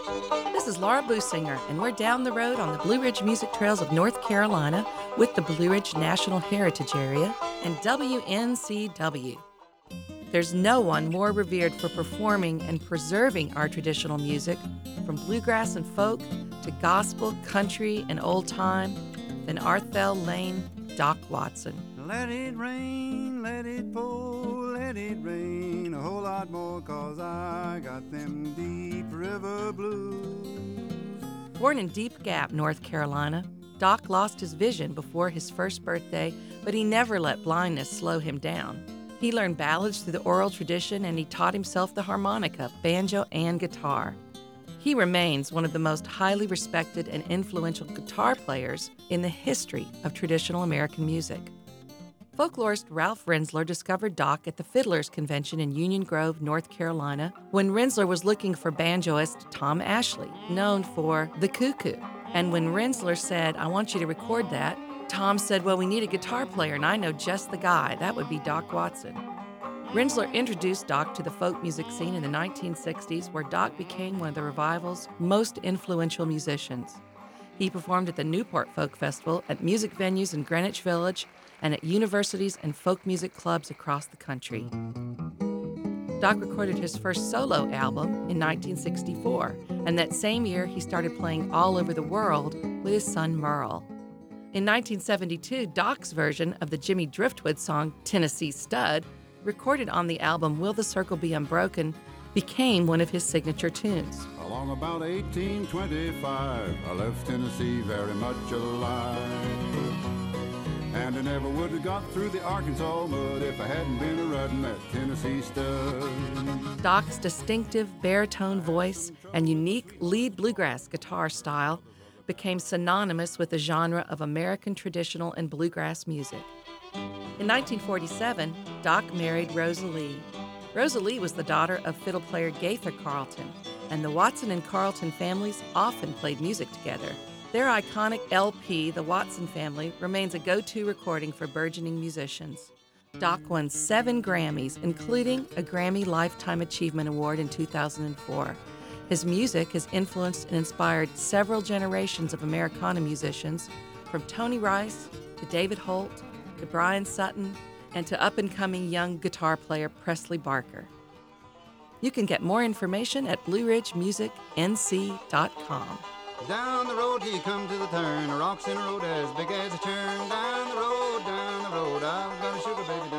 This is Laura Businger, and we're down the road on the Blue Ridge Music Trails of North Carolina with the Blue Ridge National Heritage Area and WNCW. There's no one more revered for performing and preserving our traditional music, from bluegrass and folk to gospel, country, and old time, than Arthel Lane Doc Watson. Let it rain, let it pour, let it rain a whole lot more, 'cause I got them deep river blues. Born in Deep Gap, North Carolina, Doc lost his vision before his first birthday, but he never let blindness slow him down. He learned ballads through the oral tradition, and he taught himself the harmonica, banjo, and guitar. He remains one of the most highly respected and influential guitar players in the history of traditional American music. Folklorist Ralph Rinzler discovered Doc at the Fiddlers Convention in Union Grove, North Carolina, when Rinzler was looking for banjoist Tom Ashley, known for The Cuckoo. And when Rinzler said, "I want you to record that," Tom said, "Well, we need a guitar player, and I know just the guy. That would be Doc Watson." Rinzler introduced Doc to the folk music scene in the 1960s, where Doc became one of the revival's most influential musicians. He performed at the Newport Folk Festival, at music venues in Greenwich Village, and at universities and folk music clubs across the country. Doc recorded his first solo album in 1964, and that same year he started playing all over the world with his son Merle. In 1972, Doc's version of the Jimmy Driftwood song Tennessee Stud, recorded on the album Will the Circle Be Unbroken, became one of his signature tunes. Along about 1825, I left Tennessee very much alive. And I never would have got through the Arkansas mud if I hadn't been a ruttin' that Tennessee stud. Doc's distinctive baritone voice and unique lead bluegrass guitar style became synonymous with the genre of American traditional and bluegrass music. In 1947, Doc married Rosa Lee. Rosa Lee was the daughter of fiddle player Gaither Carlton, and the Watson and Carlton families often played music together. Their iconic LP, The Watson Family, remains a go-to recording for burgeoning musicians. Doc won 7 Grammys, including a Grammy Lifetime Achievement Award in 2004. His music has influenced and inspired several generations of Americana musicians, from Tony Rice to David Holt to Brian Sutton and to up-and-coming young guitar player Presley Barker. You can get more information at BlueRidgeMusicNC.com. Down the road till you come to the turn, a rocks in a road as big as a churn. Down the road, I've got a sugar baby